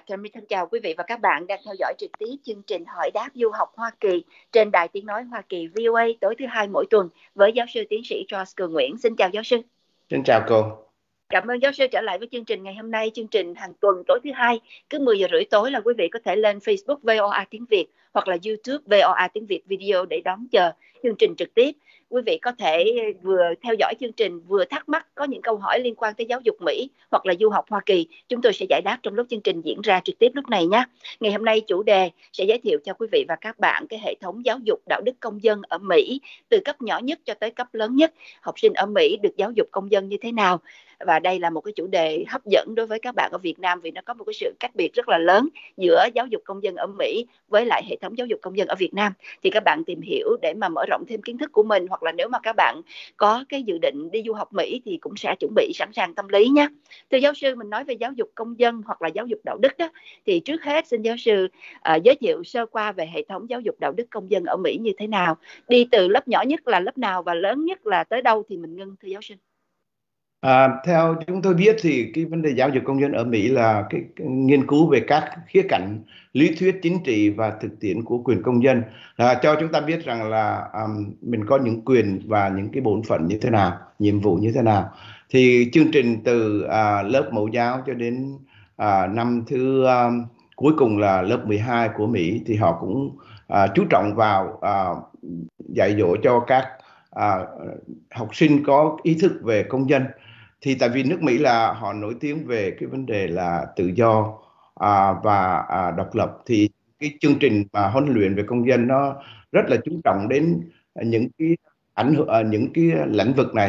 Trâm thân chào quý vị và các bạn đang theo dõi trực tiếp chương trình Hỏi đáp du học Hoa Kỳ trên Đài Tiếng nói Hoa Kỳ VOA tối thứ Hai mỗi tuần với giáo sư tiến sĩ Charles Cường Nguyễn. Xin chào giáo sư. Xin chào cô. Cảm ơn giáo sư trở lại với chương trình ngày hôm nay. Chương trình hàng tuần tối thứ Hai cứ 10 giờ rưỡi tối là quý vị có thể lên Facebook VOA tiếng Việt hoặc là YouTube VOA tiếng Việt video để đón chờ chương trình trực tiếp. Quý vị có thể vừa theo dõi chương trình vừa thắc mắc có những câu hỏi liên quan tới giáo dục Mỹ hoặc là du học Hoa Kỳ, chúng tôi sẽ giải đáp trong lúc chương trình diễn ra trực tiếp lúc này nhé. Ngày hôm nay chủ đề sẽ giới thiệu cho quý vị và các bạn cái hệ thống giáo dục đạo đức công dân ở Mỹ từ cấp nhỏ nhất cho tới cấp lớn nhất. Học sinh ở Mỹ được giáo dục công dân như thế nào? Và đây là một cái chủ đề hấp dẫn đối với các bạn ở Việt Nam vì nó có một cái sự cách biệt rất là lớn giữa giáo dục công dân ở Mỹ với lại hệ thống giáo dục công dân ở Việt Nam. Thì các bạn tìm hiểu để mà mở rộng thêm kiến thức của mình, hoặc là nếu mà các bạn có cái dự định đi du học Mỹ thì cũng sẽ chuẩn bị sẵn sàng tâm lý nhé. Thưa giáo sư, mình nói về giáo dục công dân hoặc là giáo dục đạo đức đó, thì trước hết xin giáo sư giới thiệu sơ qua về hệ thống giáo dục đạo đức công dân ở Mỹ như thế nào, đi từ lớp nhỏ nhất là lớp nào và lớn nhất là tới đâu thì mình ngưng, thưa giáo sư. Theo chúng tôi biết thì cái vấn đề giáo dục công dân ở Mỹ là cái nghiên cứu về các khía cạnh lý thuyết chính trị và thực tiễn của quyền công dân, cho chúng ta biết rằng là mình có những quyền và những cái bổn phận như thế nào, nhiệm vụ như thế nào. Thì chương trình từ lớp mẫu giáo cho đến năm thứ cuối cùng là lớp 12 của Mỹ thì họ cũng chú trọng vào dạy dỗ cho các học sinh có ý thức về công dân. Thì tại vì nước Mỹ là họ nổi tiếng về cái vấn đề là tự do và độc lập, thì cái chương trình mà huấn luyện về công dân nó rất là chú trọng đến những cái ảnh hưởng những cái lĩnh vực này.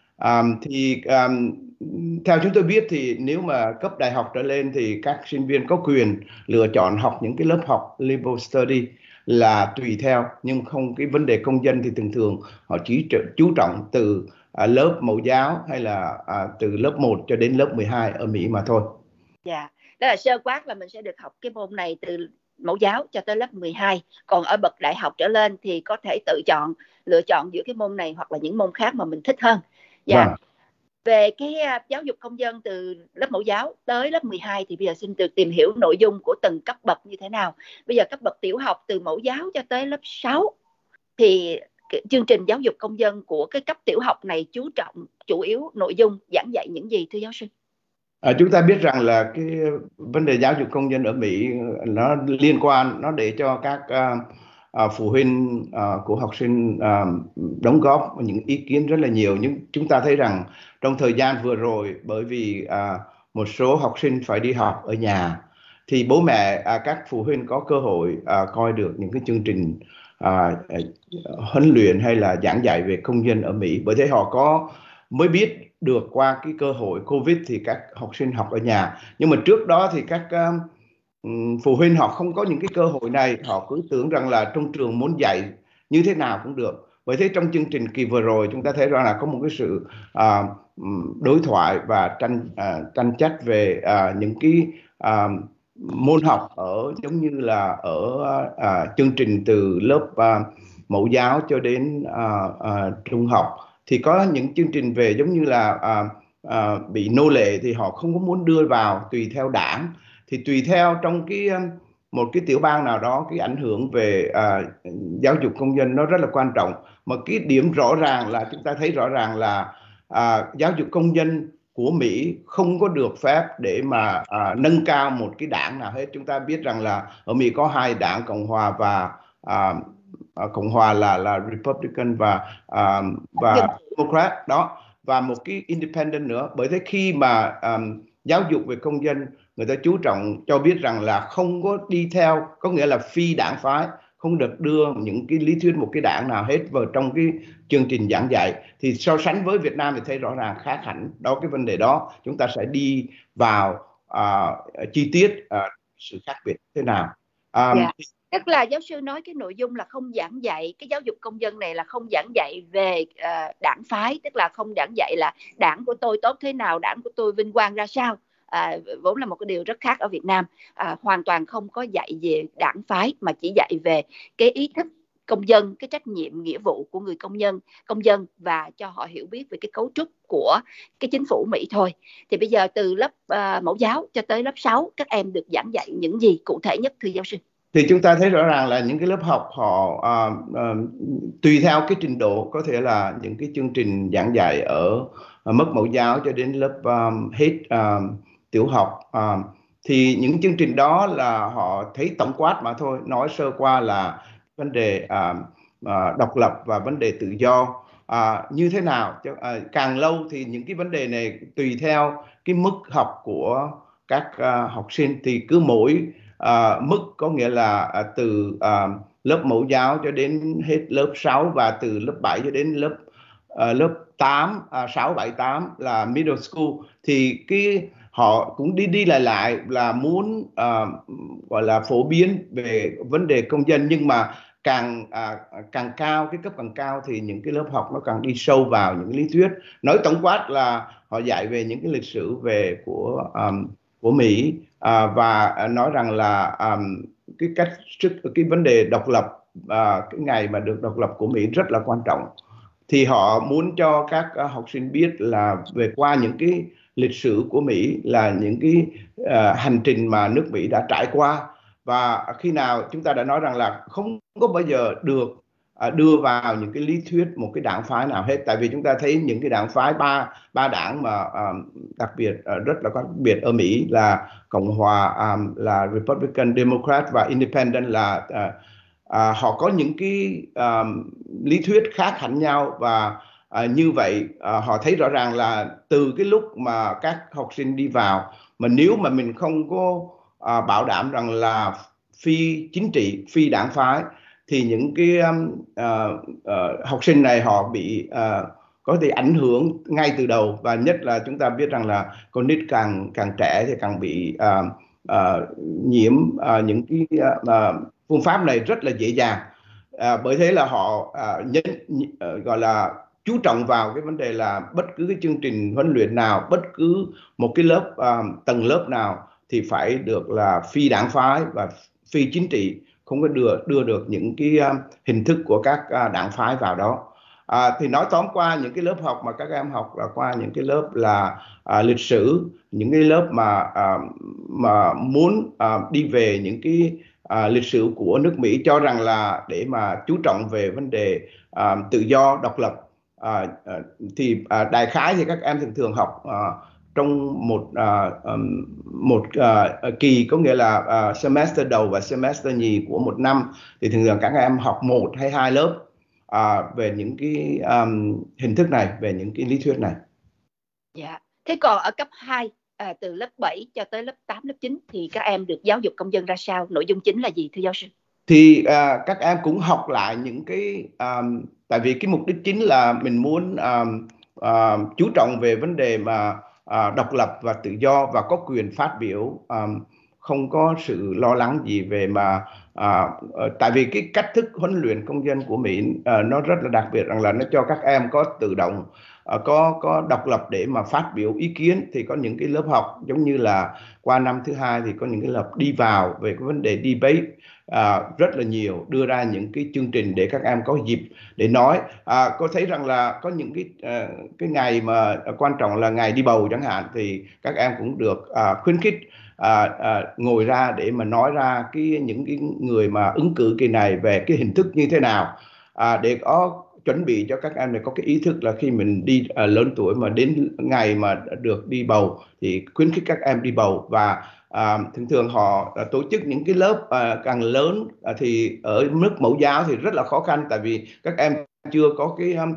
Theo chúng tôi biết thì nếu mà cấp đại học trở lên thì các sinh viên có quyền lựa chọn học những cái lớp học liberal study là tùy theo, nhưng không, cái vấn đề công dân thì thường thường họ chỉ chú trọng từ lớp mẫu giáo hay là từ lớp 1 cho đến lớp 12 ở Mỹ mà thôi. Dạ, đó là sơ quát là mình sẽ được học cái môn này từ mẫu giáo cho tới lớp 12. Còn ở bậc đại học trở lên thì có thể tự chọn, lựa chọn giữa cái môn này hoặc là những môn khác mà mình thích hơn. Dạ. Vâng. Về cái giáo dục công dân từ lớp mẫu giáo tới lớp 12 thì bây giờ xin được tìm hiểu nội dung của từng cấp bậc như thế nào. Bây giờ cấp bậc tiểu học từ mẫu giáo cho tới lớp 6 thì chương trình giáo dục công dân của cái cấp tiểu học này chú trọng chủ yếu nội dung giảng dạy những gì, thưa giáo sư? Chúng ta biết rằng là cái vấn đề giáo dục công dân ở Mỹ nó liên quan, nó để cho các phụ huynh của học sinh đóng góp những ý kiến rất là nhiều. Nhưng chúng ta thấy rằng trong thời gian vừa rồi, bởi vì một số học sinh phải đi học ở nhà, thì bố mẹ các phụ huynh có cơ hội coi được những cái chương trình huấn luyện hay là giảng dạy về công dân ở Mỹ. Bởi thế họ mới biết được qua cái cơ hội Covid thì các học sinh học ở nhà. Nhưng mà trước đó thì các phụ huynh họ không có những cái cơ hội này, họ cứ tưởng rằng là trong trường muốn dạy như thế nào cũng được. Bởi thế trong chương trình kỳ vừa rồi chúng ta thấy rằng là có một cái sự đối thoại và tranh chấp về những cái môn học ở giống như là ở chương trình từ lớp mẫu giáo cho đến trung học. Thì có những chương trình về giống như là bị nô lệ thì họ không có muốn đưa vào, tùy theo đảng. Thì tùy theo trong một cái tiểu bang nào đó, cái ảnh hưởng về giáo dục công dân nó rất là quan trọng. Mà cái điểm rõ ràng là chúng ta thấy rõ ràng là giáo dục công dân của Mỹ không có được phép để mà nâng cao một cái đảng nào hết. Chúng ta biết rằng là ở Mỹ có hai đảng, Cộng hòa và Cộng hòa là Republican và Democrat đó, và một cái Independent nữa. Bởi thế khi mà giáo dục về công dân, người ta chú trọng cho biết rằng là không có đi theo, có nghĩa là phi đảng phái, không được đưa những cái lý thuyết một cái đảng nào hết vào trong cái chương trình giảng dạy. Thì so sánh với Việt Nam thì thấy rõ ràng khác hẳn. Đó, cái vấn đề đó chúng ta sẽ đi vào chi tiết sự khác biệt thế nào. Tức là giáo sư nói cái nội dung là không giảng dạy, cái giáo dục công dân này là không giảng dạy về đảng phái, tức là không giảng dạy là đảng của tôi tốt thế nào, đảng của tôi vinh quang ra sao. Vốn là một cái điều rất khác ở Việt Nam. Hoàn toàn không có dạy về đảng phái mà chỉ dạy về cái ý thức công dân, cái trách nhiệm nghĩa vụ của người công dân và cho họ hiểu biết về cái cấu trúc của cái chính phủ Mỹ thôi. Thì bây giờ từ lớp mẫu giáo cho tới lớp 6, các em được giảng dạy những gì cụ thể nhất thưa giáo sư? Thì chúng ta thấy rõ ràng là những cái lớp học họ tùy theo cái trình độ, có thể là những cái chương trình giảng dạy ở mức mẫu giáo cho đến lớp hết tiểu học, thì những chương trình đó là họ thấy tổng quát mà thôi, nói sơ qua là vấn đề độc lập và vấn đề tự do như thế nào. Càng lâu thì những cái vấn đề này tùy theo cái mức học của các học sinh, thì cứ mỗi mức, có nghĩa là từ lớp mẫu giáo cho đến hết lớp 6 và từ lớp 7 cho đến lớp 8, 6, 7, 8 là middle school, thì họ cũng đi lại là muốn gọi là phổ biến về vấn đề công dân, nhưng mà càng cao, cái cấp càng cao thì những cái lớp học nó càng đi sâu vào những lý thuyết. Nói tổng quát là họ dạy về những cái lịch sử của Mỹ, và nói rằng là cái vấn đề độc lập, cái ngày mà được độc lập của Mỹ rất là quan trọng. Thì họ muốn cho các học sinh biết là về qua những cái lịch sử của Mỹ, là những cái hành trình mà nước Mỹ đã trải qua. Và khi nào chúng ta đã nói rằng là không có bao giờ được đưa vào những cái lý thuyết một cái đảng phái nào hết, tại vì chúng ta thấy những cái đảng phái ba đảng mà đặc biệt rất là đặc biệt ở Mỹ là Cộng hòa, là Republican, Democrat và Independent, là họ có những cái lý thuyết khác hẳn nhau. Và như vậy họ thấy rõ ràng là từ cái lúc mà các học sinh đi vào, mà nếu mà mình không có bảo đảm rằng là phi chính trị, phi đảng phái, thì những cái học sinh này họ bị có thể ảnh hưởng ngay từ đầu. Và nhất là chúng ta biết rằng là con nít càng trẻ thì càng bị nhiễm những cái phương pháp này rất là dễ dàng. Bởi thế là họ gọi là chú trọng vào cái vấn đề là bất cứ cái chương trình huấn luyện nào, bất cứ một cái lớp tầng lớp nào thì phải được là phi đảng phái và phi chính trị, không có đưa được những cái hình thức của các đảng phái vào đó. Thì nói tóm qua những cái lớp học mà các em học là qua những cái lớp là lịch sử, những cái lớp mà muốn đi về những cái lịch sử của nước Mỹ, cho rằng là để mà chú trọng về vấn đề tự do, độc lập. Thì đại khái thì các em thường học trong một kỳ, có nghĩa là semester đầu và semester nhì của một năm, thì thường các em học 1 hay 2 lớp về những cái hình thức này, về những cái lý thuyết này. Dạ. Thế còn ở cấp 2, từ lớp 7 cho tới lớp 8, lớp 9 thì các em được giáo dục công dân ra sao? Nội dung chính là gì thưa giáo sư? Thì các em cũng học lại những cái tại vì cái mục đích chính là mình muốn chú trọng về vấn đề mà độc lập và tự do và có quyền phát biểu, không có sự lo lắng gì về mà tại vì cái cách thức huấn luyện công dân của Mỹ nó rất là đặc biệt, rằng là nó cho các em có tự động có độc lập để mà phát biểu ý kiến. Thì có những cái lớp học giống như là qua năm thứ 2 thì có những cái lớp đi vào về cái vấn đề debate rất là nhiều, đưa ra những cái chương trình để các em có dịp để nói. Có thấy rằng là có những cái ngày mà quan trọng là ngày đi bầu chẳng hạn, thì các em cũng được khuyến khích ngồi ra để mà nói ra những cái người mà ứng cử kỳ này về cái hình thức như thế nào, để có chuẩn bị cho các em này có cái ý thức là khi mình đi lớn tuổi mà đến ngày mà được đi bầu thì khuyến khích các em đi bầu. Và thường họ tổ chức những cái lớp càng lớn, thì ở mức mẫu giáo thì rất là khó khăn, tại vì các em chưa có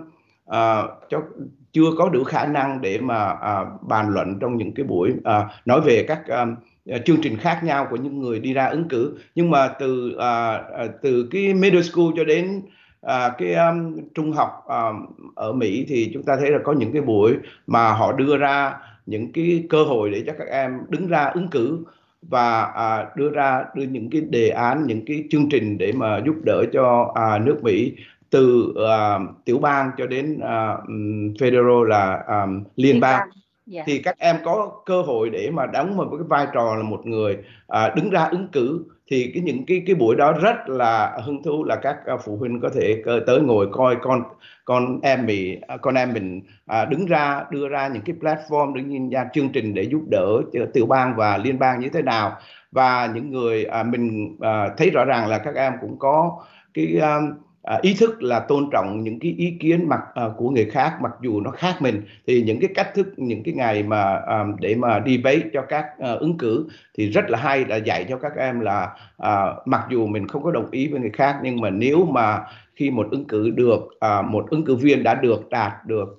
chưa có đủ khả năng để mà bàn luận trong những cái buổi nói về các chương trình khác nhau của những người đi ra ứng cử. Nhưng mà từ cái middle school cho đến cái trung học ở Mỹ thì chúng ta thấy là có những cái buổi mà họ đưa ra những cái cơ hội để cho các em đứng ra ứng cử và đưa những cái đề án, những cái chương trình để mà giúp đỡ cho nước Mỹ, từ tiểu bang cho đến federal là liên bang. Dạ. thì các em có cơ hội để mà đóng một cái vai trò là một người đứng ra ứng cử. Thì những cái buổi đó rất là hứng thú, là các phụ huynh có thể tới ngồi coi con em mình đứng ra đưa ra những cái platform, đứng ra chương trình để giúp đỡ tiểu bang và liên bang như thế nào. Và những người mình thấy rõ ràng là các em cũng có cái ý thức là tôn trọng những cái ý kiến của người khác, mặc dù nó khác mình. Thì những cái cách thức, những cái ngày mà để mà debate cho các ứng cử thì rất là hay, là dạy cho các em là mặc dù mình không có đồng ý với người khác, nhưng mà nếu mà khi một ứng cử một ứng cử viên đã đạt được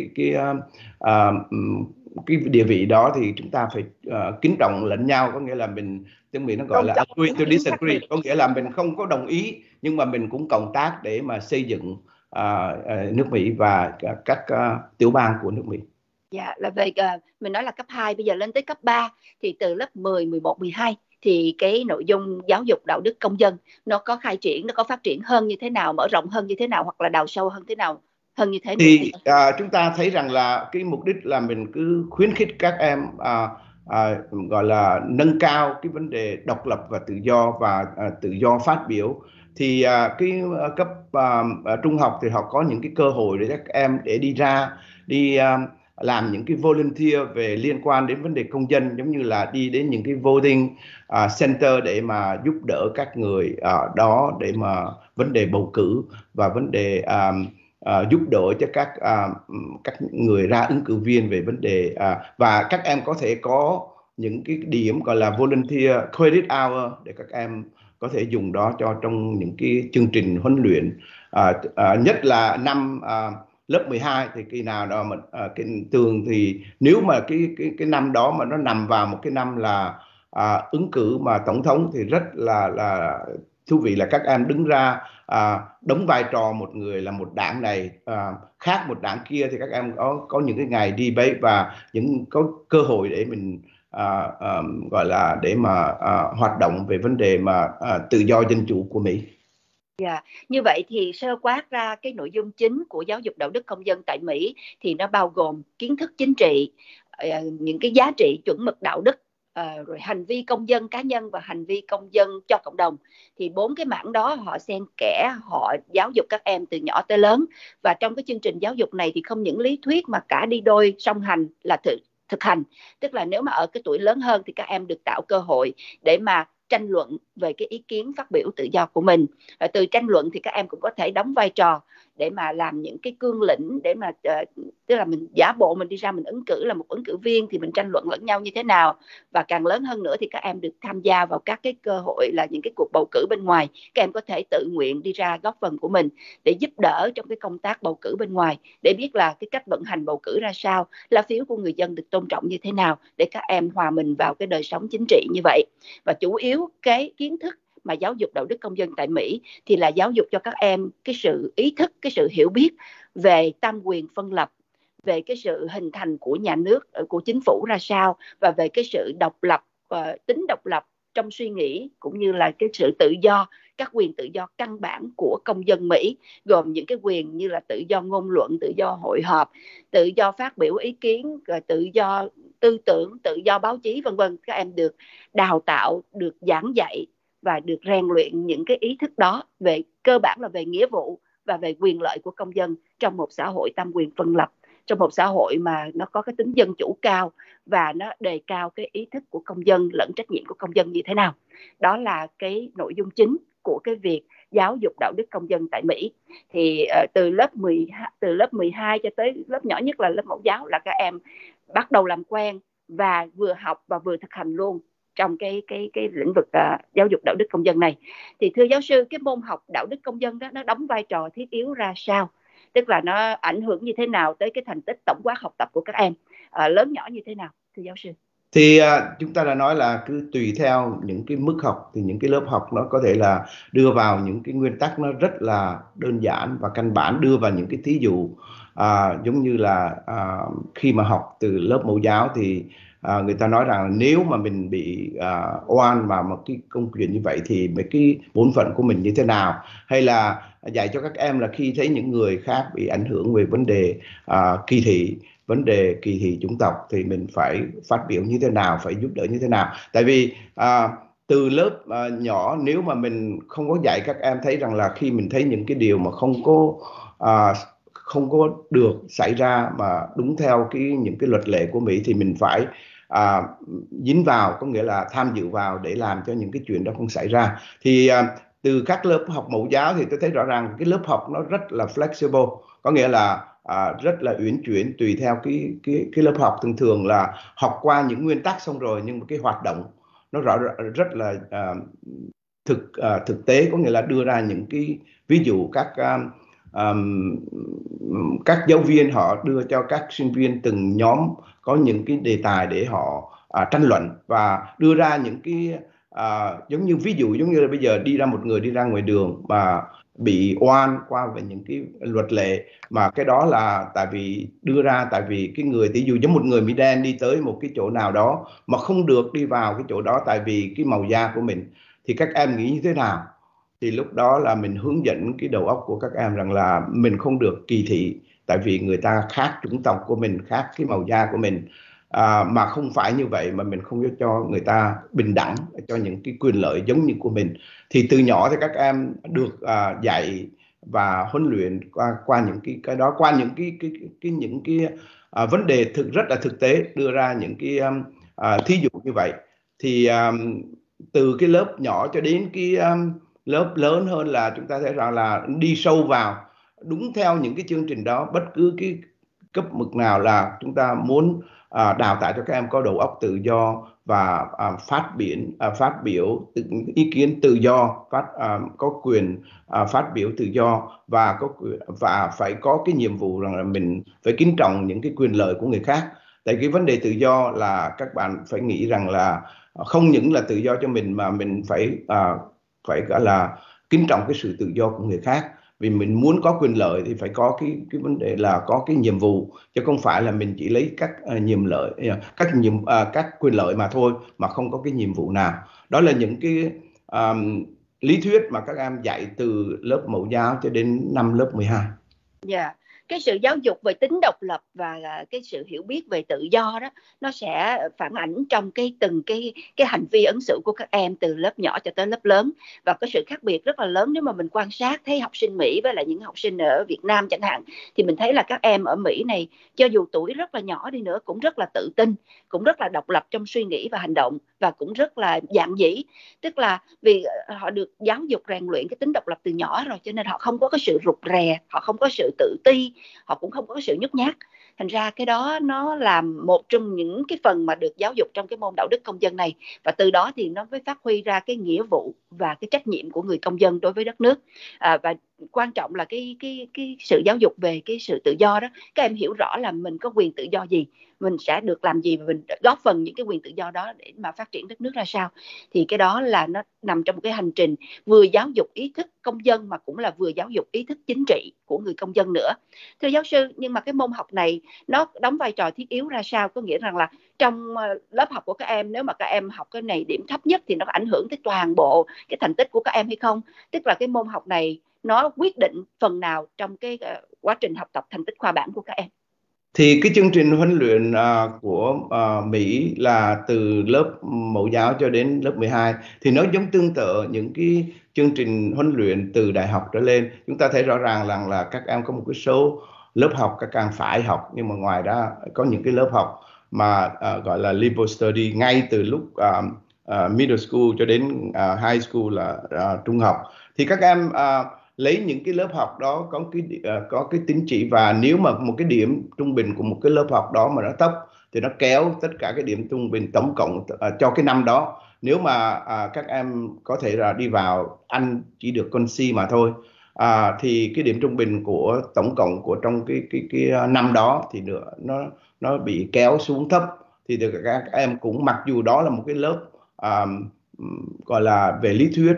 cái địa vị đó, thì chúng ta phải kính trọng lẫn nhau. Có nghĩa là mình, tiếng Mỹ nó gọi là agree to disagree, có nghĩa là mình không có đồng ý nhưng mà mình cũng cộng tác để mà xây dựng nước Mỹ và các tiểu bang của nước Mỹ. Dạ, là về mình nói là cấp 2, bây giờ lên tới cấp 3 thì từ lớp 10, 11, 12 thì cái nội dung giáo dục đạo đức công dân nó có khai triển, nó có phát triển hơn như thế nào, mở rộng hơn như thế nào, hoặc là đào sâu hơn thế nào, hơn như thế nữa? Thì chúng ta thấy rằng là cái mục đích là mình cứ khuyến khích các em gọi là nâng cao cái vấn đề độc lập và tự do, và tự do phát biểu. Thì cái cấp trung học thì họ có những cái cơ hội để các em để đi làm những cái volunteer về liên quan đến vấn đề công dân, giống như là đi đến những cái voting center để mà giúp đỡ các người đó để mà vấn đề bầu cử và vấn đề giúp đỡ cho các người ra ứng cử viên về vấn đề và các em có thể có những cái điểm gọi là volunteer credit hour để các em có thể dùng đó trong những cái chương trình huấn luyện, nhất là năm lớp 12 thì kỳ nào đó mà cái thường thì nếu mà cái năm đó mà nó nằm vào một cái năm là ứng cử mà tổng thống thì rất là thú vị, là các em đứng ra đóng vai trò một người là một đảng này khác một đảng kia, thì các em có những cái ngày debate và có cơ hội để mình gọi là để mà hoạt động về vấn đề mà tự do dân chủ của Mỹ. Dạ, như vậy thì sơ quát ra cái nội dung chính của giáo dục đạo đức công dân tại Mỹ thì nó bao gồm kiến thức chính trị, những cái giá trị chuẩn mực đạo đức, rồi hành vi công dân cá nhân và hành vi công dân cho cộng đồng. Thì 4 cái mảng đó họ xen kẽ, họ giáo dục các em từ nhỏ tới lớn. Và trong cái chương trình giáo dục này thì không những lý thuyết mà cả đi đôi song hành là thực hành. Tức là nếu mà ở cái tuổi lớn hơn thì các em được tạo cơ hội để mà tranh luận về cái ý kiến phát biểu tự do của mình. Từ tranh luận thì các em cũng có thể đóng vai trò để mà làm những cái cương lĩnh, để mà tức là mình giả bộ mình đi ra mình ứng cử là một ứng cử viên thì mình tranh luận lẫn nhau như thế nào. Và càng lớn hơn nữa thì các em được tham gia vào các cái cơ hội là những cái cuộc bầu cử bên ngoài. Các em có thể tự nguyện đi ra góp phần của mình để giúp đỡ trong cái công tác bầu cử bên ngoài, để biết là cái cách vận hành bầu cử ra sao, lá phiếu của người dân được tôn trọng như thế nào, để các em hòa mình vào cái đời sống chính trị như vậy. Và chủ yếu cái kiến thức mà giáo dục đạo đức công dân tại Mỹ thì là giáo dục cho các em cái sự ý thức, cái sự hiểu biết về tam quyền phân lập, về cái sự hình thành của nhà nước, của chính phủ ra sao, và về cái sự độc lập, tính độc lập trong suy nghĩ, cũng như là cái sự tự do, các quyền tự do căn bản của công dân Mỹ, gồm những cái quyền như là tự do ngôn luận, tự do hội họp, tự do phát biểu ý kiến, tự do tư tưởng, tự do báo chí, vân vân. Các em được đào tạo, được giảng dạy và được rèn luyện những cái ý thức đó, về cơ bản là về nghĩa vụ và về quyền lợi của công dân trong một xã hội tam quyền phân lập, trong một xã hội mà nó có cái tính dân chủ cao và nó đề cao cái ý thức của công dân lẫn trách nhiệm của công dân như thế nào. Đó là cái nội dung chính của cái việc giáo dục đạo đức công dân tại Mỹ. Thì từ lớp 12 cho tới lớp nhỏ nhất là lớp mẫu giáo là các em bắt đầu làm quen và vừa học và vừa thực hành luôn trong cái lĩnh vực giáo dục đạo đức công dân này. Thì thưa giáo sư, cái môn học đạo đức công dân đó nó đóng vai trò thiết yếu ra sao? Tức là nó ảnh hưởng như thế nào tới cái thành tích tổng quát học tập của các em, lớn nhỏ như thế nào, thưa giáo sư? Thì chúng ta đã nói là cứ tùy theo những cái mức học thì những cái lớp học nó có thể là đưa vào những cái nguyên tắc nó rất là đơn giản và căn bản, đưa vào những cái thí dụ giống như là khi mà học từ lớp mẫu giáo thì người ta nói rằng nếu mà mình bị oan mà một cái công chuyện như vậy thì mấy cái bổn phận của mình như thế nào, hay là dạy cho các em là khi thấy những người khác bị ảnh hưởng về vấn đề kỳ thị vấn đề kỳ thị chủng tộc thì mình phải phát biểu như thế nào, phải giúp đỡ như thế nào. Tại vì từ lớp nhỏ, nếu mà mình không có dạy các em thấy rằng là khi mình thấy những cái điều mà à, không có được xảy ra mà đúng theo những cái luật lệ của Mỹ, thì mình phải dính vào, có nghĩa là tham dự vào để làm cho những cái chuyện đó không xảy ra. Thì từ các lớp học mẫu giáo thì tôi thấy rõ ràng cái lớp học nó rất là flexible, có nghĩa là rất là uyển chuyển tùy theo cái lớp học. Thường thường là học qua những nguyên tắc xong rồi, nhưng mà cái hoạt động nó rất là thực tế, có nghĩa là đưa ra những cái ví dụ. Các giáo viên họ đưa cho các sinh viên từng nhóm có những cái đề tài để họ tranh luận, và đưa ra những cái giống như ví dụ, giống như là bây giờ một người đi ra ngoài đường mà bị oan qua về những cái luật lệ, mà cái đó là tại vì cái người, ví dụ giống một người Mỹ đen đi tới một cái chỗ nào đó mà không được đi vào cái chỗ đó tại vì cái màu da của mình, thì các em nghĩ như thế nào? Thì lúc đó là mình hướng dẫn cái đầu óc của các em rằng là mình không được kỳ thị tại vì người ta khác chủng tộc của mình, khác cái màu da của mình, mà không phải như vậy, mà mình không cho người ta bình đẳng, cho những cái quyền lợi giống như của mình. Thì từ nhỏ thì các em được dạy và huấn luyện qua những cái đó, qua những cái vấn đề rất là thực tế, đưa ra những cái thí dụ như vậy. Thì từ cái lớp nhỏ cho đến cái lớp lớn hơn, là chúng ta thấy rằng là đi sâu vào đúng theo những cái chương trình đó. Bất cứ cái cấp bậc nào là chúng ta muốn đào tạo cho các em có đầu óc tự do và phát biểu ý kiến tự do, có quyền phát biểu tự do, và phải có cái nhiệm vụ rằng là mình phải kính trọng những cái quyền lợi của người khác. Tại cái vấn đề tự do là các bạn phải nghĩ rằng là không những là tự do cho mình, mà mình phải gọi là kính trọng cái sự tự do của người khác. Vì mình muốn có quyền lợi thì phải có cái vấn đề là có cái nhiệm vụ, chứ không phải là mình chỉ lấy các quyền lợi mà thôi, mà không có cái nhiệm vụ nào. Đó là những cái lý thuyết mà các em dạy từ lớp mẫu giáo cho đến năm lớp 12. Dạ, cái sự giáo dục về tính độc lập và cái sự hiểu biết về tự do đó, nó sẽ phản ảnh trong từng cái hành vi ứng xử của các em từ lớp nhỏ cho tới lớp lớn. Và có sự khác biệt rất là lớn nếu mà mình quan sát thấy học sinh Mỹ với lại những học sinh ở Việt Nam chẳng hạn, thì mình thấy là các em ở Mỹ này, cho dù tuổi rất là nhỏ đi nữa, cũng rất là tự tin, cũng rất là độc lập trong suy nghĩ và hành động, và cũng rất là dạn dĩ. Tức là vì họ được giáo dục rèn luyện cái tính độc lập từ nhỏ rồi, cho nên họ không có cái sự rụt rè, họ không có sự tự ti, họ cũng không có sự nhút nhát. Thành ra cái đó nó là một trong những cái phần mà được giáo dục trong cái môn đạo đức công dân này, và từ đó thì nó mới phát huy ra cái nghĩa vụ và cái trách nhiệm của người công dân đối với đất nước. Và quan trọng là cái sự giáo dục về cái sự tự do đó, các em hiểu rõ là mình có quyền tự do gì, mình sẽ được làm gì, và mình góp phần những cái quyền tự do đó để mà phát triển đất nước ra sao. Thì cái đó là nó nằm trong một cái hành trình vừa giáo dục ý thức công dân, mà cũng là vừa giáo dục ý thức chính trị của người công dân nữa. Thưa giáo sư, nhưng mà cái môn học này nó đóng vai trò thiết yếu ra sao? Có nghĩa rằng là trong lớp học của các em, nếu mà các em học cái này điểm thấp nhất thì nó có ảnh hưởng tới toàn bộ cái thành tích của các em hay không? Tức là cái môn học này nó quyết định phần nào trong cái quá trình học tập thành tích khoa bảng của các em? Thì cái chương trình huấn luyện của Mỹ là từ lớp mẫu giáo cho đến lớp 12, thì nó giống tương tự những cái chương trình huấn luyện từ đại học trở lên. Chúng ta thấy rõ ràng là các em có một cái số lớp học các em phải học, nhưng mà ngoài ra có những cái lớp học mà gọi là liberal study ngay từ lúc middle school cho đến high school là trung học. Thì các em lấy những cái lớp học đó có cái tín chỉ, và nếu mà một cái điểm trung bình của một cái lớp học đó mà nó thấp thì nó kéo tất cả cái điểm trung bình tổng cộng cho cái năm đó. Nếu mà các em có thể là đi vào, anh chỉ được con C mà thôi, thì cái điểm trung bình của tổng cộng của trong cái năm đó thì nó bị kéo xuống thấp. Thì các em cũng, mặc dù đó là một cái lớp gọi là về lý thuyết,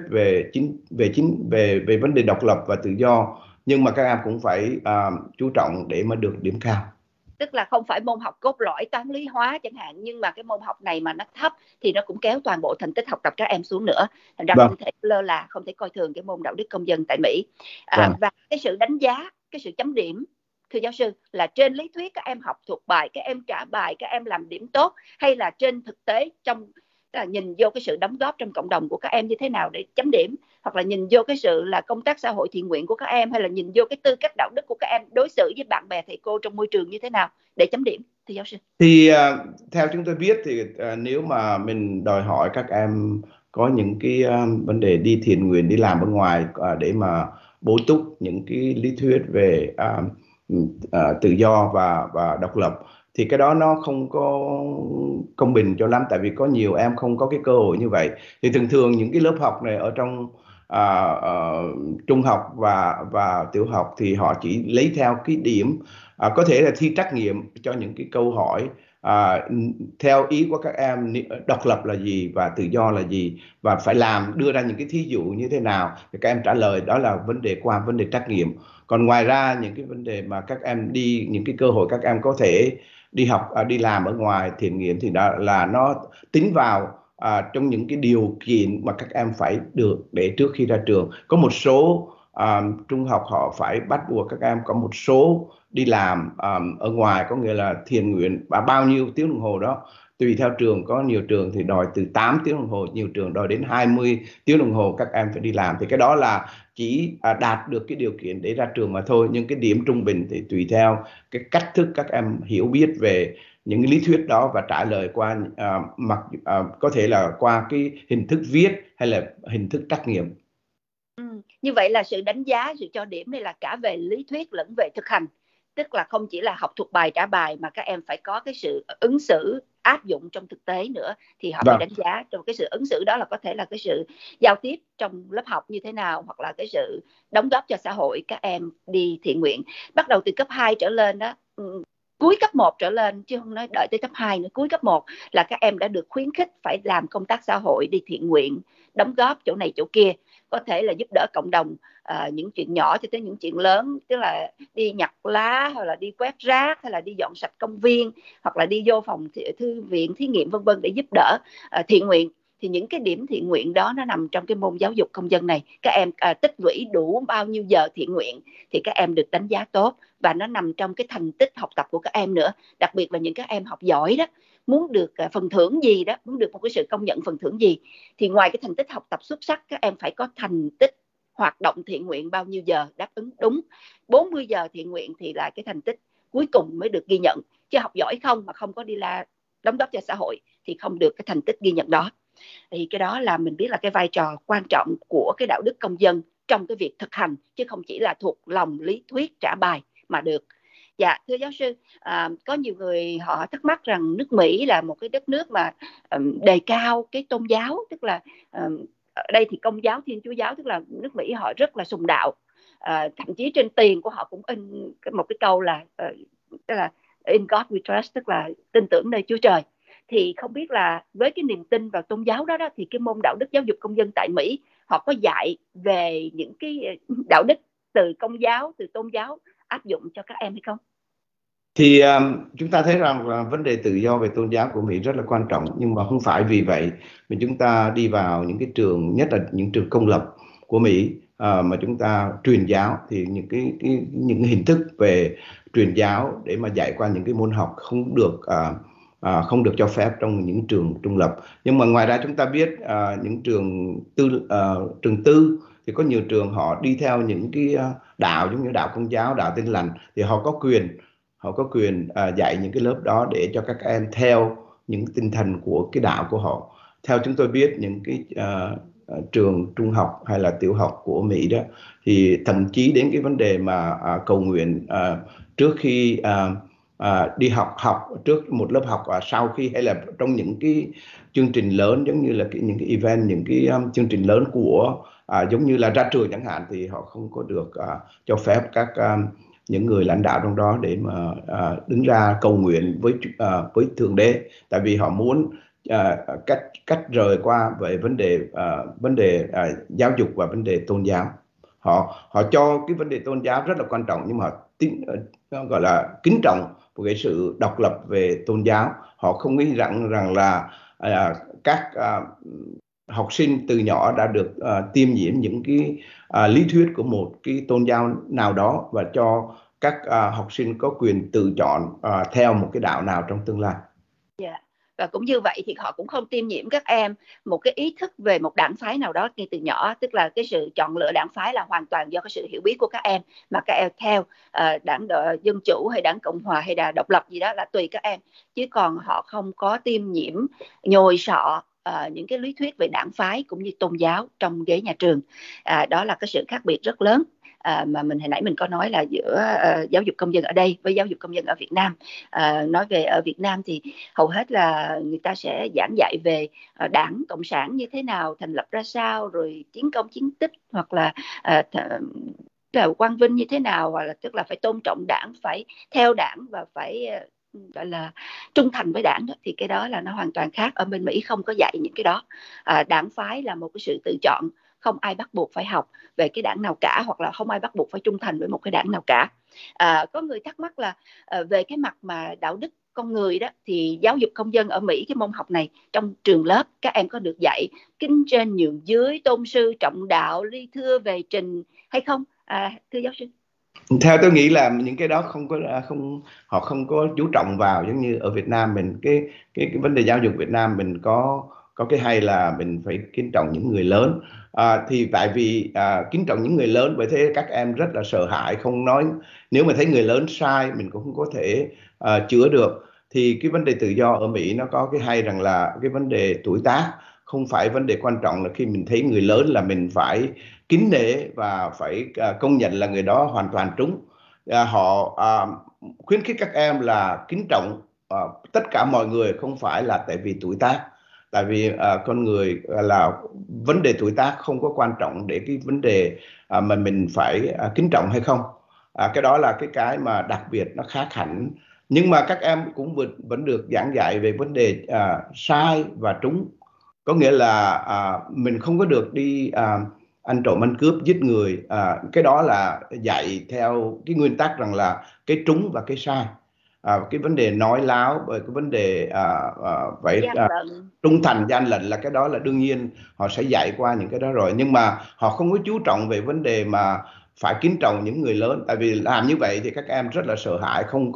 về vấn đề độc lập và tự do, nhưng mà các em cũng phải chú trọng để mà được điểm cao. Tức là không phải môn học cốt lõi toán lý hóa chẳng hạn, nhưng mà cái môn học này mà nó thấp thì nó cũng kéo toàn bộ thành tích học tập các em xuống nữa. Thành ra không thể lơ là, không thể coi thường cái môn đạo đức công dân tại Mỹ. Và cái sự đánh giá, cái sự chấm điểm, thưa giáo sư, là trên lý thuyết các em học thuộc bài, các em trả bài, các em làm điểm tốt, hay là trên thực tế trong là nhìn vô cái sự đóng góp trong cộng đồng của các em như thế nào để chấm điểm, hoặc là nhìn vô cái sự là công tác xã hội thiện nguyện của các em, hay là nhìn vô cái tư cách đạo đức của các em đối xử với bạn bè thầy cô trong môi trường như thế nào để chấm điểm, thưa giáo sư? Thì theo chúng tôi biết thì nếu mà mình đòi hỏi các em có những cái vấn đề đi thiện nguyện, đi làm ở ngoài để mà bổ túc những cái lý thuyết về tự do và độc lập, thì cái đó nó không có công bình cho lắm, tại vì có nhiều em không có cái cơ hội như vậy. Thì thường thường những cái lớp học này ở trong trung học và tiểu học thì họ chỉ lấy theo cái điểm, có thể là thi trắc nghiệm cho những cái câu hỏi theo ý của các em, độc lập là gì và tự do là gì, và phải đưa ra những cái thí dụ như thế nào thì các em trả lời, đó là vấn đề qua vấn đề trắc nghiệm. Còn ngoài ra những cái vấn đề mà các em đi, những cái cơ hội các em có thể đi học, đi làm ở ngoài thiện nguyện thì đó là nó tính vào trong những cái điều kiện mà các em phải được để trước khi ra trường. Có một số trung học họ phải bắt buộc các em có một số đi làm ở ngoài, có nghĩa là thiện nguyện bao nhiêu tiếng đồng hồ đó, tùy theo trường. Có nhiều trường thì đòi từ 8 tiếng đồng hồ, nhiều trường đòi đến 20 tiếng đồng hồ các em phải đi làm. Thì cái đó là chỉ đạt được cái điều kiện để ra trường mà thôi. Nhưng cái điểm trung bình thì tùy theo cái cách thức các em hiểu biết về những cái lý thuyết đó và trả lời qua có thể là qua cái hình thức viết hay là hình thức trắc nghiệm. Như vậy là sự đánh giá, sự cho điểm này là cả về lý thuyết lẫn về thực hành, tức là không chỉ là học thuộc bài trả bài mà các em phải có cái sự ứng xử áp dụng trong thực tế nữa, thì họ mới Vâng. đánh giá. Trong cái sự ứng xử đó là có thể là cái sự giao tiếp trong lớp học như thế nào, hoặc là cái sự đóng góp cho xã hội các em đi thiện nguyện. Bắt đầu từ cấp 2 trở lên đó, cuối cấp 1 trở lên, chứ không nói đợi tới cấp 2 nữa, cuối cấp 1 là các em đã được khuyến khích phải làm công tác xã hội, đi thiện nguyện, đóng góp chỗ này chỗ kia, có thể là giúp đỡ cộng đồng, những chuyện nhỏ cho tới những chuyện lớn, tức là đi nhặt lá, hay là đi quét rác, hay là đi dọn sạch công viên, hoặc là đi vô phòng thư viện thí nghiệm vân vân để giúp đỡ thiện nguyện. Thì những cái điểm thiện nguyện đó nó nằm trong cái môn giáo dục công dân này. Các em tích lũy đủ bao nhiêu giờ thiện nguyện thì các em được đánh giá tốt, và nó nằm trong cái thành tích học tập của các em nữa. Đặc biệt là những các em học giỏi đó, muốn được phần thưởng gì đó, muốn được một cái sự công nhận phần thưởng gì, thì ngoài cái thành tích học tập xuất sắc, các em phải có thành tích hoạt động thiện nguyện bao nhiêu giờ, đáp ứng đúng 40 giờ thiện nguyện thì là cái thành tích cuối cùng mới được ghi nhận. Chứ học giỏi không mà không có đi đóng góp cho xã hội thì không được cái thành tích ghi nhận đó. Thì cái đó là mình biết là cái vai trò quan trọng của cái đạo đức công dân trong cái việc thực hành, chứ không chỉ là thuộc lòng lý thuyết trả bài mà được. Dạ, thưa giáo sư, có nhiều người họ thắc mắc rằng nước Mỹ là một cái đất nước mà đề cao cái tôn giáo, tức là ở đây thì Công giáo, Thiên Chúa giáo, tức là nước Mỹ họ rất là sùng đạo. Thậm chí trên tiền của họ cũng in một cái câu là tức là in God we trust, tức là tin tưởng nơi Chúa Trời. Thì không biết là với cái niềm tin vào tôn giáo đó, thì cái môn đạo đức giáo dục công dân tại Mỹ họ có dạy về những cái đạo đức từ Công giáo, từ tôn giáo áp dụng cho các em hay không? Thì chúng ta thấy rằng là vấn đề tự do về tôn giáo của Mỹ rất là quan trọng, nhưng mà không phải vì vậy mà chúng ta đi vào những cái trường, nhất là những trường công lập của Mỹ, mà chúng ta truyền giáo. Thì những cái hình thức về truyền giáo để mà dạy qua những cái môn học không được cho phép trong những trường trung lập. Nhưng mà ngoài ra chúng ta biết những trường tư thì có nhiều trường họ đi theo những cái đạo giống như đạo Công giáo, đạo Tin lành, thì họ có quyền dạy những cái lớp đó để cho các em theo những tinh thần của cái đạo của họ. Theo chúng tôi biết, những cái trường trung học hay là tiểu học của Mỹ đó, thì thậm chí đến cái vấn đề mà cầu nguyện trước khi đi học trước một lớp học, sau khi, hay là trong những cái chương trình lớn giống như là những cái event, những cái chương trình lớn của giống như là ra trường chẳng hạn, thì họ không có được cho phép các những người lãnh đạo trong đó để mà đứng ra cầu nguyện với Thượng Đế, tại vì họ muốn cách rời qua về vấn đề giáo dục và vấn đề tôn giáo. Họ cho cái vấn đề tôn giáo rất là quan trọng, nhưng mà gọi là kính trọng một cái sự độc lập về tôn giáo. Họ không nghĩ rằng là các học sinh từ nhỏ đã được tiêm nhiễm những cái lý thuyết của một cái tôn giáo nào đó, và cho các học sinh có quyền tự chọn theo một cái đạo nào trong tương lai. Dạ. Và cũng như vậy thì họ cũng không tiêm nhiễm các em một cái ý thức về một đảng phái nào đó ngay từ nhỏ, tức là cái sự chọn lựa đảng phái là hoàn toàn do cái sự hiểu biết của các em, mà các em theo đảng Dân Chủ hay đảng Cộng Hòa hay là độc lập gì đó là tùy các em, chứ còn họ không có tiêm nhiễm nhồi sọ những cái lý thuyết về đảng phái cũng như tôn giáo trong ghế nhà trường. Đó là cái sự khác biệt rất lớn mà hồi nãy mình có nói là giữa giáo dục công dân ở đây với giáo dục công dân ở Việt Nam. Nói về ở Việt Nam thì hầu hết là người ta sẽ giảng dạy về đảng Cộng sản như thế nào, thành lập ra sao, rồi chiến công chiến tích, hoặc là là quang vinh như thế nào, hoặc là tức là phải tôn trọng đảng, phải theo đảng và phải gọi là trung thành với đảng đó. Thì cái đó là nó hoàn toàn khác. Ở bên Mỹ không có dạy những cái đó. Đảng phái là một cái sự tự chọn, không ai bắt buộc phải học về cái đảng nào cả, hoặc là không ai bắt buộc phải trung thành với một cái đảng nào cả. Có người thắc mắc là về cái mặt mà đạo đức con người đó, thì giáo dục công dân ở Mỹ, cái môn học này trong trường lớp các em có được dạy kính trên nhường dưới, tôn sư trọng đạo, ly thưa về trình hay không, thưa giáo sư? Theo tôi nghĩ là những cái đó họ không có chú trọng vào, giống như ở Việt Nam mình, cái vấn đề giáo dục Việt Nam mình có cái hay là mình phải kính trọng những người lớn. Thì tại vì kính trọng những người lớn, bởi thế các em rất là sợ hãi, không nói, nếu mà thấy người lớn sai mình cũng không có thể chữa được. Thì cái vấn đề tự do ở Mỹ nó có cái hay rằng là cái vấn đề tuổi tác không phải vấn đề quan trọng, là khi mình thấy người lớn là mình phải kính nể và phải công nhận là người đó hoàn toàn trúng. Họ khuyến khích các em là kính trọng tất cả mọi người, không phải là tại vì tuổi tác, tại vì con người là vấn đề tuổi tác không có quan trọng để cái vấn đề mà mình phải kính trọng hay không. Cái đó là cái mà đặc biệt nó khác hẳn. Nhưng mà các em cũng vẫn được giảng dạy về vấn đề sai và trúng, có nghĩa là mình không có được đi ăn trộm ăn cướp giết người. Cái đó là dạy theo cái nguyên tắc rằng là cái trúng và cái sai. Cái vấn đề nói láo, cái vấn đề phải trung thành gian lận, là cái đó là đương nhiên họ sẽ dạy qua những cái đó rồi, nhưng mà họ không có chú trọng về vấn đề mà phải kính trọng những người lớn. Tại vì làm như vậy thì các em rất là sợ hãi, không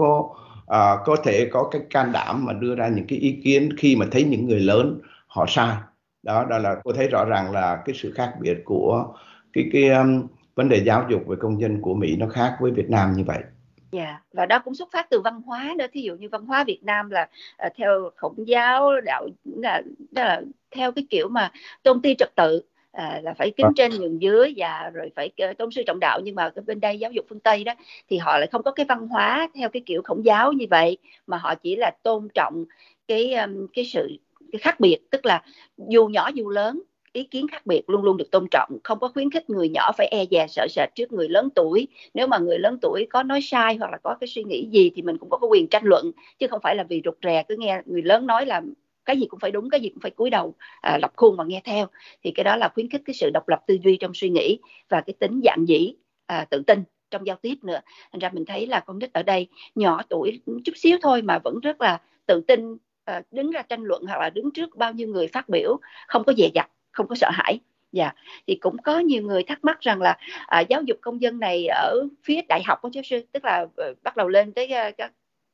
có thể có cái can đảm mà đưa ra những cái ý kiến khi mà thấy những người lớn họ sai. Đó là tôi thấy rõ ràng là cái sự khác biệt của cái vấn đề giáo dục về công dân của Mỹ nó khác với Việt Nam như vậy. Dạ, và đó cũng xuất phát từ văn hóa nữa. Thí dụ như văn hóa Việt Nam là theo Khổng giáo đạo, là theo cái kiểu mà tôn ti trật tự, là phải kính trên nhường dưới và rồi phải tôn sư trọng đạo. Nhưng mà bên đây giáo dục phương Tây đó thì họ lại không có cái văn hóa theo cái kiểu Khổng giáo như vậy, mà họ chỉ là tôn trọng cái sự cái khác biệt, tức là dù nhỏ dù lớn, ý kiến khác biệt luôn luôn được tôn trọng, không có khuyến khích người nhỏ phải e dè sợ sệt trước người lớn tuổi. Nếu mà người lớn tuổi có nói sai hoặc là có cái suy nghĩ gì thì mình cũng có quyền tranh luận, chứ không phải là vì rụt rè cứ nghe người lớn nói là cái gì cũng phải đúng, cái gì cũng phải cúi đầu lập khuôn và nghe theo. Thì cái đó là khuyến khích cái sự độc lập tư duy trong suy nghĩ và cái tính dạn dĩ, tự tin trong giao tiếp nữa. Thành ra mình thấy là con nít ở đây nhỏ tuổi chút xíu thôi mà vẫn rất là tự tin, đứng ra tranh luận hoặc là đứng trước bao nhiêu người phát biểu, không có dè dặt, không có sợ hãi. Dạ, thì cũng có nhiều người thắc mắc rằng là giáo dục công dân này ở phía đại học của giáo sư, tức là bắt đầu lên tới các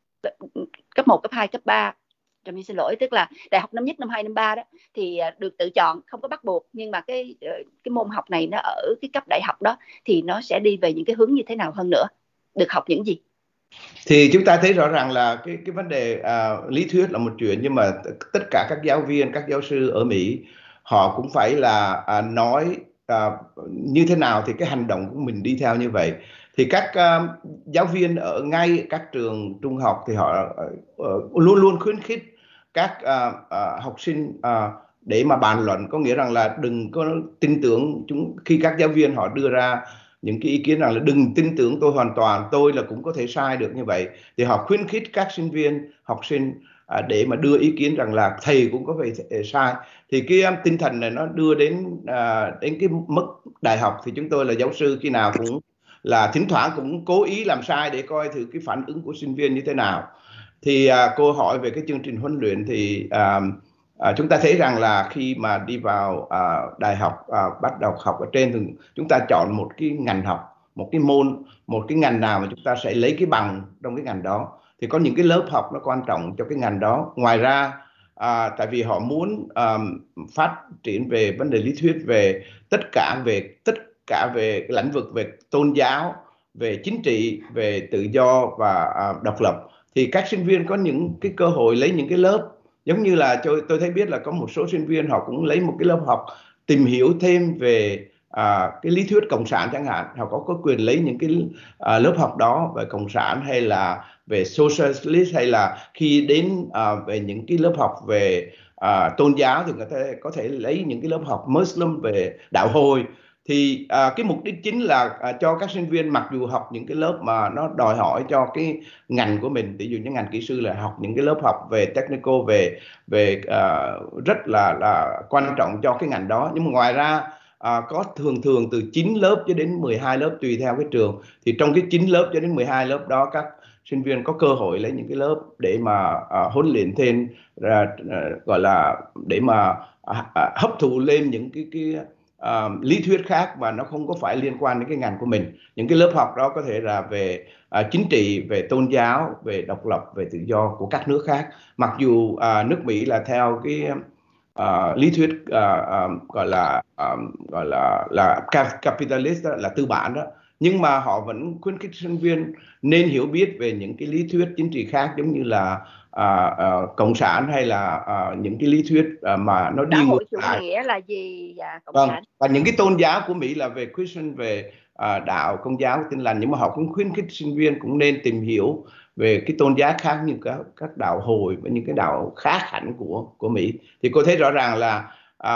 cấp 1, cấp 2, cấp 3, xin lỗi, tức là đại học năm nhất, năm 2, năm 3 đó, thì được tự chọn, không có bắt buộc. Nhưng mà cái môn học này nó ở cái cấp đại học đó thì nó sẽ đi về những cái hướng như thế nào hơn nữa, được học những gì? Thì chúng ta thấy rõ ràng là cái vấn đề lý thuyết là một chuyện, nhưng mà tất cả các giáo viên, các giáo sư ở Mỹ họ cũng phải là nói như thế nào thì cái hành động của mình đi theo như vậy. Thì các giáo viên ở ngay các trường trung học thì họ luôn luôn khuyến khích các học sinh để mà bàn luận, có nghĩa rằng là đừng có tin tưởng khi các giáo viên họ đưa ra những cái ý kiến rằng là đừng tin tưởng tôi hoàn toàn, tôi là cũng có thể sai được như vậy. Thì họ khuyến khích các sinh viên, học sinh để mà đưa ý kiến rằng là thầy cũng có thể sai. Thì cái tinh thần này nó đưa đến cái mức đại học thì chúng tôi là giáo sư khi nào cũng là thỉnh thoảng cũng cố ý làm sai để coi thử cái phản ứng của sinh viên như thế nào. Thì cô hỏi về cái chương trình huấn luyện thì chúng ta thấy rằng là khi mà đi vào đại học, bắt đầu học ở trên thì chúng ta chọn một cái ngành học một cái môn, một cái ngành nào mà chúng ta sẽ lấy cái bằng trong cái ngành đó, thì có những cái lớp học nó quan trọng cho cái ngành đó. Ngoài ra tại vì họ muốn phát triển về vấn đề lý thuyết về tất cả về cái lĩnh vực về tôn giáo, về chính trị, về tự do và độc lập, thì các sinh viên có những cái cơ hội lấy những cái lớp giống như là tôi thấy biết là có một số sinh viên họ cũng lấy một cái lớp học tìm hiểu thêm về cái lý thuyết cộng sản chẳng hạn. Họ có quyền lấy những cái lớp học đó về cộng sản hay là về socialist, hay là khi đến về những cái lớp học về tôn giáo thì người ta có thể lấy những cái lớp học Muslim về đạo Hồi. Thì cái mục đích chính là cho các sinh viên mặc dù học những cái lớp mà nó đòi hỏi cho cái ngành của mình, ví dụ như ngành kỹ sư là học những cái lớp học về technical, về rất là quan trọng cho cái ngành đó, nhưng mà ngoài ra có thường thường từ 9 lớp cho đến 12 lớp tùy theo cái trường. Thì trong cái 9 lớp cho đến 12 lớp đó, các sinh viên có cơ hội lấy những cái lớp để mà huấn luyện thêm, gọi là để mà hấp thụ lên những cái lý thuyết khác mà nó không có phải liên quan đến cái ngành của mình. Những cái lớp học đó có thể là về chính trị, về tôn giáo, về độc lập, về tự do của các nước khác. Mặc dù nước Mỹ là theo cái lý thuyết gọi là capitalist đó, là tư bản đó, nhưng mà họ vẫn khuyến khích sinh viên nên hiểu biết về những cái lý thuyết chính trị khác, giống như là cộng sản, hay là những cái lý thuyết mà nó đi xã ngược hội chủ lại. nghĩa là gì và cộng Vâng, sản. và những cái tôn giáo của Mỹ là về Christian, về đạo Công giáo Tin lành, nhưng mà họ cũng khuyến khích sinh viên cũng nên tìm hiểu về cái tôn giáo khác như các đạo Hồi và những cái đạo khác hẳn của Mỹ. Thì cô thấy rõ ràng là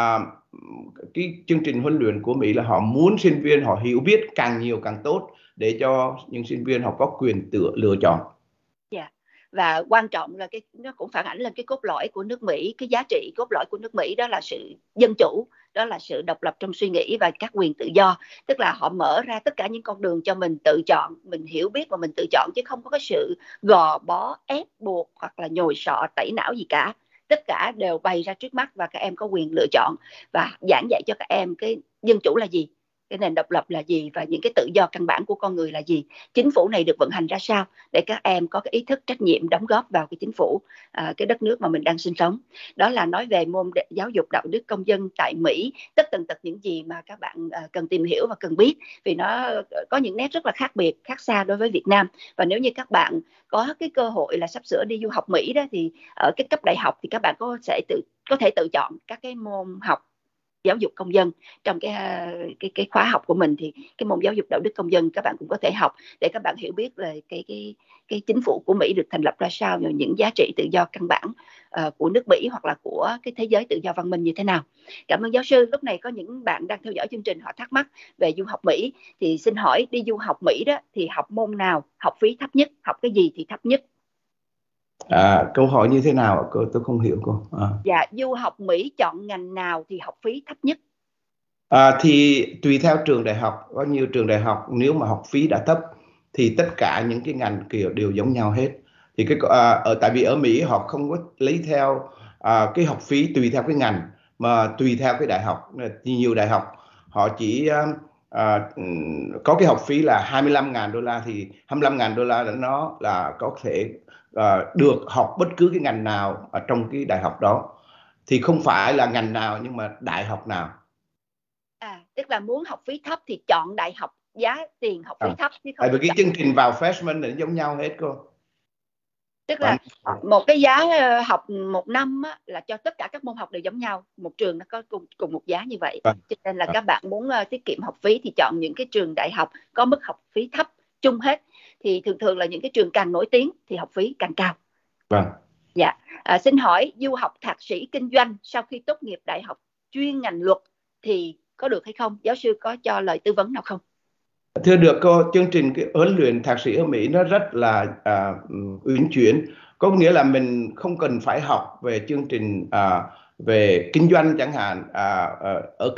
cái chương trình huấn luyện của Mỹ là họ muốn sinh viên họ hiểu biết càng nhiều càng tốt, để cho những sinh viên họ có quyền tự lựa chọn. Yeah. Và quan trọng là nó cũng phản ánh lên cái cốt lõi của nước Mỹ, cái giá trị cốt lõi của nước Mỹ đó là sự dân chủ, đó là sự độc lập trong suy nghĩ và các quyền tự do. Tức là họ mở ra tất cả những con đường cho mình tự chọn, mình hiểu biết và mình tự chọn, chứ không có cái sự gò bó, ép buộc hoặc là nhồi sọ tẩy não gì cả. Tất cả đều bày ra trước mắt và các em có quyền lựa chọn, và giảng dạy cho các em cái dân chủ là gì, cái nền độc lập là gì, và những cái tự do căn bản của con người là gì, chính phủ này được vận hành ra sao, để các em có cái ý thức trách nhiệm đóng góp vào cái chính phủ, cái đất nước mà mình đang sinh sống. Đó là nói về môn giáo dục đạo đức công dân tại Mỹ, tất tần tật những gì mà các bạn cần tìm hiểu và cần biết, vì nó có những nét rất là khác biệt, khác xa đối với Việt Nam. Và nếu như các bạn có cái cơ hội là sắp sửa đi du học Mỹ đó, thì ở cái cấp đại học thì các bạn có thể tự chọn các cái môn học giáo dục công dân trong cái khóa học của mình. Thì cái môn giáo dục đạo đức công dân các bạn cũng có thể học để các bạn hiểu biết về cái chính phủ của Mỹ được thành lập ra sao, và những giá trị tự do căn bản của nước Mỹ hoặc là của cái thế giới tự do văn minh như thế nào. Cảm ơn giáo sư. Lúc này có những bạn đang theo dõi chương trình, họ thắc mắc về du học Mỹ, thì xin hỏi đi du học Mỹ đó thì học môn nào học phí thấp nhất, học cái gì thì thấp nhất? Câu hỏi như thế nào cô? Tôi không hiểu cô. Dạ, du học Mỹ chọn ngành nào thì học phí thấp nhất? Thì tùy theo trường đại học. Có nhiều trường đại học nếu mà học phí đã thấp thì tất cả những cái ngành kiểu đều giống nhau hết. Thì tại vì ở Mỹ họ không có lấy theo cái học phí tùy theo cái ngành, mà tùy theo cái đại học. Nhiều đại học họ chỉ có cái học phí là $25.000, thì $25.000 đó nó là có thể được học bất cứ cái ngành nào ở trong cái đại học đó. Thì không phải là ngành nào nhưng mà đại học nào. Tức là muốn học phí thấp thì chọn đại học giá tiền học phí thấp, chứ không Tại vì cái chọn. chương trình vào freshman là giống nhau hết cô. Tức là một cái giá học một năm á, là cho tất cả các môn học đều giống nhau, một trường nó có cùng một giá như vậy. Cho nên là các bạn muốn tiết kiệm học phí thì chọn những cái trường đại học có mức học phí thấp chung hết. Thì thường thường là những cái trường càng nổi tiếng thì học phí càng cao. Vâng. Dạ. Xin hỏi du học thạc sĩ kinh doanh sau khi tốt nghiệp đại học chuyên ngành luật thì có được hay không? Giáo sư có cho lời tư vấn nào không? Thưa được cô, chương trình cái huấn luyện thạc sĩ ở Mỹ nó rất là uyển chuyển. Có nghĩa là mình không cần phải học về chương trình về kinh doanh chẳng hạn, ở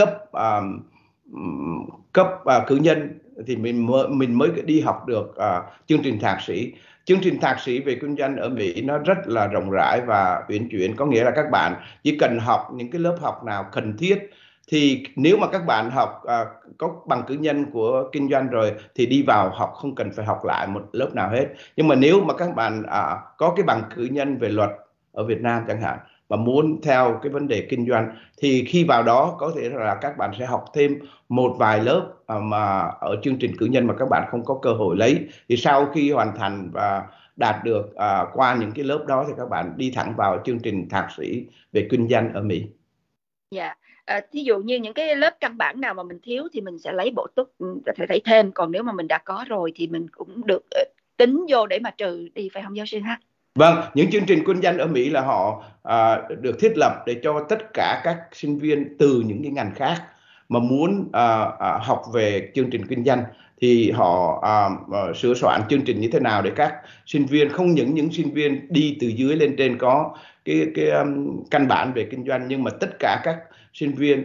cấp cử nhân thì mình mới đi học được chương trình thạc sĩ. Chương trình thạc sĩ về kinh doanh ở Mỹ nó rất là rộng rãi và uyển chuyển. Có nghĩa là các bạn chỉ cần học những cái lớp học nào cần thiết thì nếu mà các bạn học có bằng cử nhân của kinh doanh rồi thì đi vào học, không cần phải học lại một lớp nào hết. Nhưng mà nếu mà các bạn có cái bằng cử nhân về luật ở Việt Nam chẳng hạn, mà muốn theo cái vấn đề kinh doanh, thì khi vào đó có thể là các bạn sẽ học thêm một vài lớp mà ở chương trình cử nhân mà các bạn không có cơ hội lấy. Thì sau khi hoàn thành và đạt được qua những cái lớp đó thì các bạn đi thẳng vào chương trình thạc sĩ về kinh doanh ở Mỹ. Dạ. Thí dụ như những cái lớp căn bản nào mà mình thiếu thì mình sẽ lấy bổ túc, có thể thấy thêm. Còn nếu mà mình đã có rồi thì mình cũng được tính vô để mà trừ đi, phải không giáo sư ha? Vâng, những chương trình kinh doanh ở Mỹ là họ được thiết lập để cho tất cả các sinh viên từ những cái ngành khác mà muốn học về chương trình kinh doanh thì họ sửa soạn chương trình như thế nào để các sinh viên, không những sinh viên đi từ dưới lên trên có cái căn bản về kinh doanh, nhưng mà tất cả các sinh viên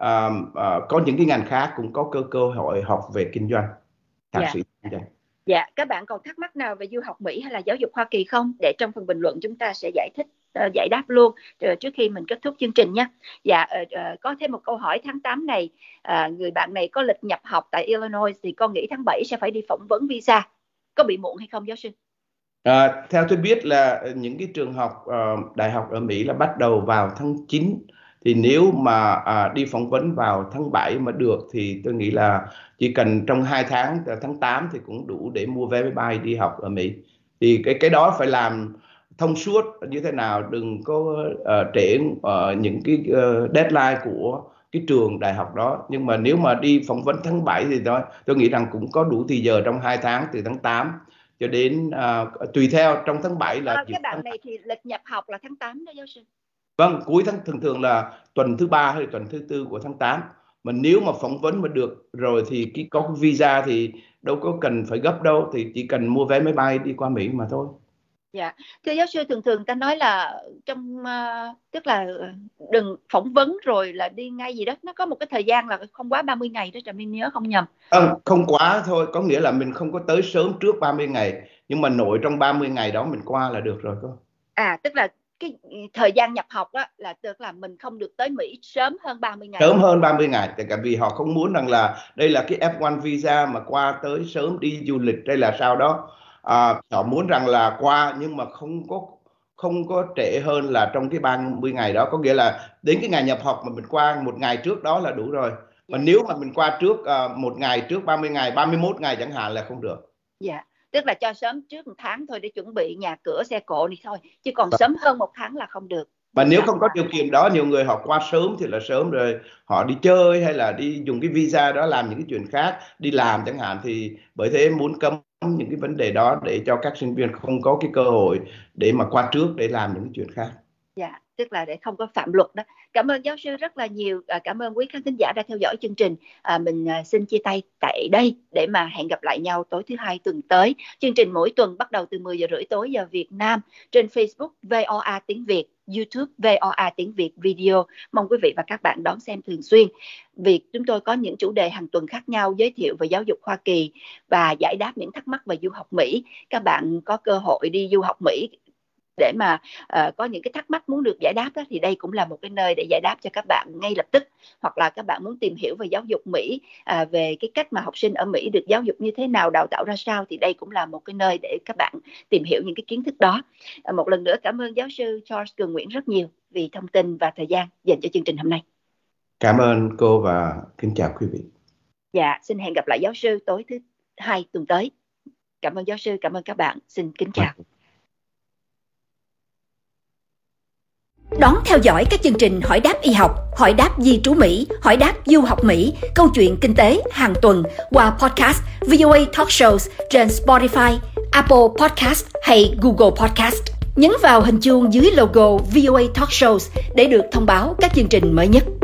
có những cái ngành khác cũng có cơ hội học về kinh doanh, thạc sĩ kinh doanh. Dạ, các bạn còn thắc mắc nào về du học Mỹ hay là giáo dục Hoa Kỳ không? Để trong phần bình luận chúng ta sẽ giải đáp luôn trước khi mình kết thúc chương trình nhé. Dạ, có thêm một câu hỏi tháng 8 này, người bạn này có lịch nhập học tại Illinois thì con nghĩ tháng 7 sẽ phải đi phỏng vấn visa. Có bị muộn hay không giáo sư? Theo tôi biết là những cái trường học đại học ở Mỹ là bắt đầu vào tháng 9. Thì nếu mà đi phỏng vấn vào tháng 7 mà được thì tôi nghĩ là chỉ cần trong 2 tháng, tháng 8 thì cũng đủ để mua vé máy bay đi học ở Mỹ. Thì cái đó phải làm thông suốt như thế nào, đừng có trễ những cái deadline của cái trường đại học đó. Nhưng mà nếu mà đi phỏng vấn tháng 7 thì tôi nghĩ rằng cũng có đủ thì giờ trong 2 tháng, từ tháng 8 cho đến tùy theo trong tháng 7 là cái bạn này thì lịch nhập học là tháng 8 đó giáo sư. Vâng, cuối tháng thường là tuần thứ 3 hay tuần thứ 4 của tháng 8. Mà nếu mà phỏng vấn mà được rồi thì có cái visa thì đâu có cần phải gấp đâu, thì chỉ cần mua vé máy bay đi qua Mỹ mà thôi. Dạ, thưa giáo sư, thường ta nói là tức là đừng phỏng vấn rồi là đi ngay gì đó, nó có một cái thời gian là không quá 30 ngày đó, mình nhớ không nhầm. Không quá thôi, có nghĩa là mình không có tới sớm trước 30 ngày, nhưng mà nội trong 30 ngày đó mình qua là được rồi. Tức là cái thời gian nhập học đó là tức là mình không được tới Mỹ sớm hơn 30 ngày. Sớm hơn 30 ngày, tại vì họ không muốn rằng là đây là cái F1 visa mà qua tới sớm đi du lịch hay là sao đó. Họ muốn rằng là qua nhưng mà không có trễ hơn là trong cái 30 ngày đó, có nghĩa là đến cái ngày nhập học mà mình qua một ngày trước đó là đủ rồi. Mà nếu mà mình qua trước một ngày trước 30 ngày, 31 ngày chẳng hạn là không được. Dạ, tức là cho sớm trước 1 tháng thôi để chuẩn bị nhà cửa xe cộ này thôi, chứ còn sớm hơn 1 tháng là không được. Mà nếu không có điều kiện đó, nhiều người họ qua sớm thì là sớm rồi, họ đi chơi hay là đi dùng cái visa đó làm những cái chuyện khác, đi làm chẳng hạn, thì bởi thế muốn cấm những cái vấn đề đó để cho các sinh viên không có cái cơ hội để mà qua trước để làm những cái chuyện khác. Dạ, tức là để không có phạm luật đó. Cảm ơn giáo sư rất là nhiều. Cảm ơn quý khán thính giả đã theo dõi chương trình. Mình xin chia tay tại đây để mà hẹn gặp lại nhau tối thứ Hai tuần tới. Chương trình mỗi tuần bắt đầu từ 10 giờ rưỡi tối giờ Việt Nam trên Facebook VOA tiếng Việt, YouTube VOA tiếng Việt video. Mong quý vị và các bạn đón xem thường xuyên. Vì chúng tôi có những chủ đề hàng tuần khác nhau giới thiệu về giáo dục Hoa Kỳ và giải đáp những thắc mắc về du học Mỹ. Các bạn có cơ hội đi du học Mỹ để mà có những cái thắc mắc muốn được giải đáp đó, thì đây cũng là một cái nơi để giải đáp cho các bạn ngay lập tức. Hoặc là các bạn muốn tìm hiểu về giáo dục Mỹ, về cái cách mà học sinh ở Mỹ được giáo dục như thế nào, đào tạo ra sao, thì đây cũng là một cái nơi để các bạn tìm hiểu những cái kiến thức đó. Một lần nữa cảm ơn giáo sư Charles Cường Nguyễn rất nhiều vì thông tin và thời gian dành cho chương trình hôm nay. Cảm ơn cô và kính chào quý vị. Dạ, xin hẹn gặp lại giáo sư tối thứ Hai tuần tới. Cảm ơn giáo sư, cảm ơn các bạn. Xin kính chào. Đón theo dõi các chương trình Hỏi đáp y học, Hỏi đáp di trú Mỹ, Hỏi đáp du học Mỹ, Câu chuyện kinh tế hàng tuần qua podcast VOA Talk Shows trên Spotify, Apple Podcast hay Google Podcast. Nhấn vào hình chuông dưới logo VOA Talk Shows để được thông báo các chương trình mới nhất.